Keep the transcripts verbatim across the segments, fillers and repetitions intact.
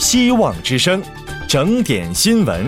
希望之声，整点新闻。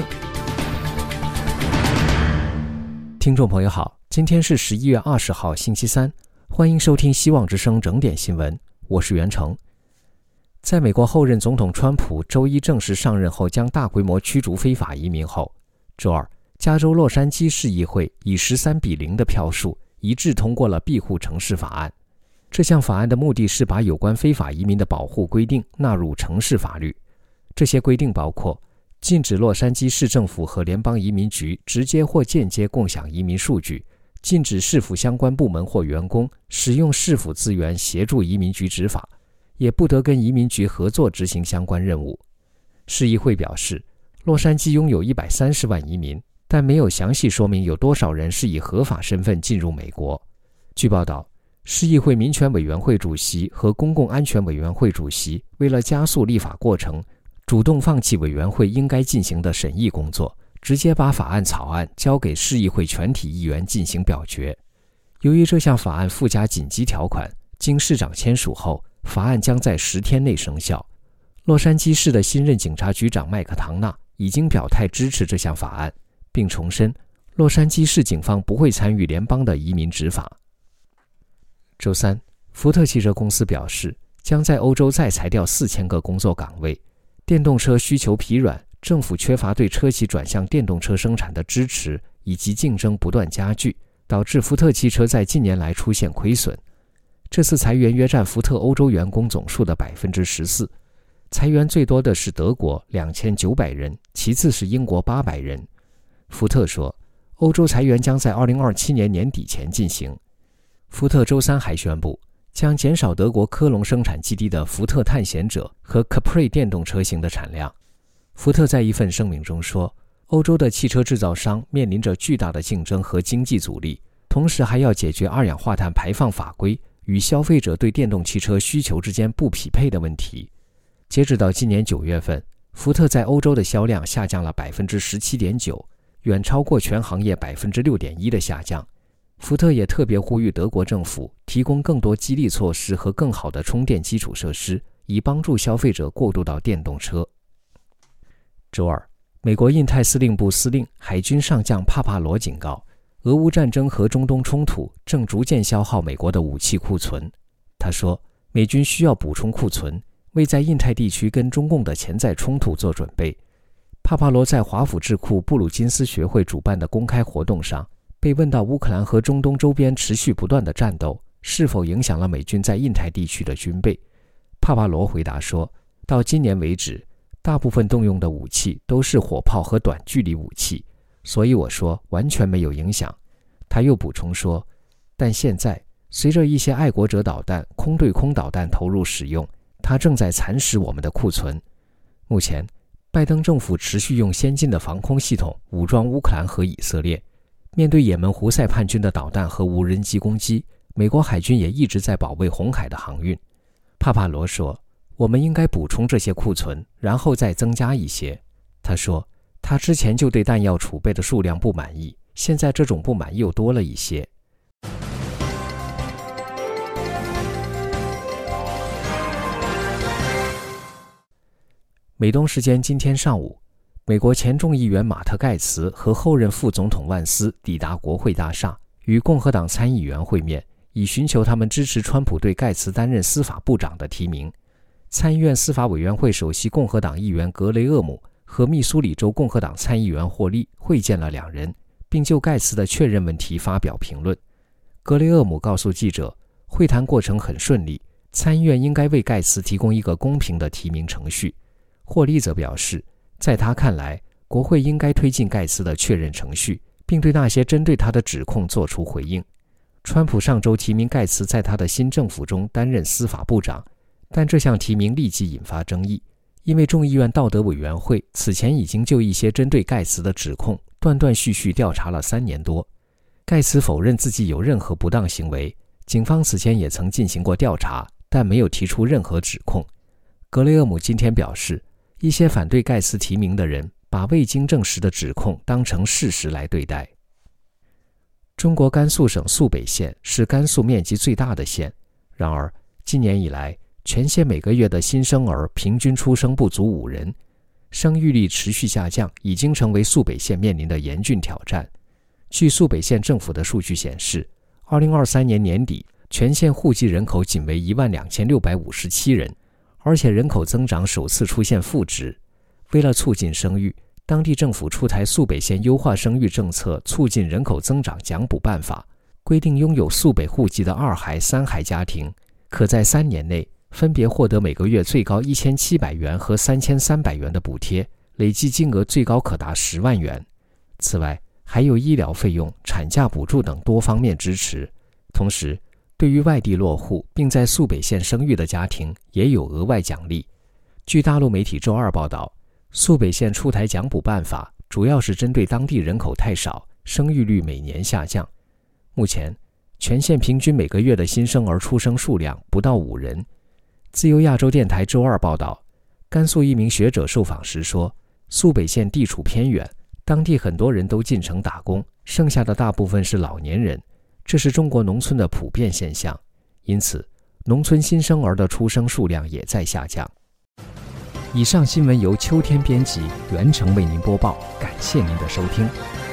听众朋友好，今天是十一月二十号星期三，欢迎收听希望之声整点新闻，我是袁成。在美国后任总统川普周一正式上任后将大规模驱逐非法移民后，周二加州洛杉矶市议会以十三比零的票数一致通过了庇护城市法案。这项法案的目的是把有关非法移民的保护规定纳入城市法律。这些规定包括禁止洛杉矶市政府和联邦移民局直接或间接共享移民数据，禁止市府相关部门或员工使用市府资源协助移民局执法，也不得跟移民局合作执行相关任务。市议会表示，洛杉矶拥有一百三十万移民，但没有详细说明有多少人是以合法身份进入美国。据报道，市议会民权委员会主席和公共安全委员会主席为了加速立法过程，主动放弃委员会应该进行的审议工作，直接把法案草案交给市议会全体议员进行表决。由于这项法案附加紧急条款，经市长签署后，法案将在十天内生效。洛杉矶市的新任警察局长麦克唐纳已经表态支持这项法案，并重申洛杉矶市警方不会参与联邦的移民执法。周三，福特汽车公司表示，将在欧洲再裁掉四千个工作岗位。电动车需求疲软，政府缺乏对车企转向电动车生产的支持，以及竞争不断加剧，导致福特汽车在近年来出现亏损。这次裁员约占福特欧洲员工总数的 百分之十四， 裁员最多的是德国两千九百人，其次是英国八百人。福特说，欧洲裁员将在二零二七年年底前进行。福特周三还宣布，将减少德国科隆生产基地的福特探险者和 Capri 电动车型的产量。福特在一份声明中说，欧洲的汽车制造商面临着巨大的竞争和经济阻力，同时还要解决二氧化碳排放法规与消费者对电动汽车需求之间不匹配的问题。截止到今年九月份，福特在欧洲的销量下降了 百分之十七点九， 远超过全行业 百分之六点一 的下降。福特也特别呼吁德国政府提供更多激励措施和更好的充电基础设施，以帮助消费者过渡到电动车。周二，美国印太司令部司令海军上将帕帕罗警告，俄乌战争和中东冲突正逐渐消耗美国的武器库存。他说，美军需要补充库存，为在印太地区跟中共的潜在冲突做准备。帕帕罗在华府智库布鲁金斯学会主办的公开活动上被问到乌克兰和中东周边持续不断的战斗是否影响了美军在印太地区的军备，帕帕罗回答说，到今年为止，大部分动用的武器都是火炮和短距离武器，所以我说完全没有影响。他又补充说，但现在随着一些爱国者导弹、空对空导弹投入使用，它正在蚕食我们的库存。目前，拜登政府持续用先进的防空系统武装乌克兰和以色列。面对也门胡塞叛军的导弹和无人机攻击，美国海军也一直在保卫红海的航运。帕帕罗说，我们应该补充这些库存，然后再增加一些。他说，他之前就对弹药储备的数量不满意，现在这种不满又多了一些。美东时间今天上午，美国前众议员马特·盖茨和后任副总统万斯抵达国会大厦，与共和党参议员会面，以寻求他们支持川普对盖茨担任司法部长的提名。参议院司法委员会首席共和党议员格雷厄姆和密苏里州共和党参议员霍利会见了两人，并就盖茨的确认问题发表评论。格雷厄姆告诉记者，会谈过程很顺利，参议院应该为盖茨提供一个公平的提名程序。霍利则表示，在他看来，国会应该推进盖茨的确认程序，并对那些针对他的指控作出回应。川普上周提名盖茨在他的新政府中担任司法部长，但这项提名立即引发争议，因为众议院道德委员会此前已经就一些针对盖茨的指控断断续续调查了三年多。盖茨否认自己有任何不当行为，警方此前也曾进行过调查，但没有提出任何指控。格雷厄姆今天表示，一些反对盖茨提名的人把未经证实的指控当成事实来对待。中国甘肃省肃北县是甘肃面积最大的县，然而今年以来， 全县每个月的新生儿平均出生不足五人，生育率持续下降，已经成为肃北县面临的严峻挑战。据肃北县政府的数据显示，二零二三年年底，全县户籍人口仅为一万两千六百五十七人，而且人口增长首次出现负值。为了促进生育，当地政府出台肃北县优化生育政策促进人口增长奖补办法，规定拥有肃北户籍的二孩、三孩家庭，可在三年内分别获得每个月最高一千七百元和三千三百元的补贴，累计金额最高可达十万元。此外，还有医疗费用、产假补助等多方面支持。同时，对于外地落户并在肃北县生育的家庭，也有额外奖励。据大陆媒体周二报道，肃北县出台奖补办法，主要是针对当地人口太少，生育率每年下降。目前，全县平均每个月的新生儿出生数量不到五人。自由亚洲电台周二报道，甘肃一名学者受访时说，肃北县地处偏远，当地很多人都进城打工，剩下的大部分是老年人，这是中国农村的普遍现象，因此农村新生儿的出生数量也在下降。以上新闻由秋天编辑，袁成为您播报，感谢您的收听。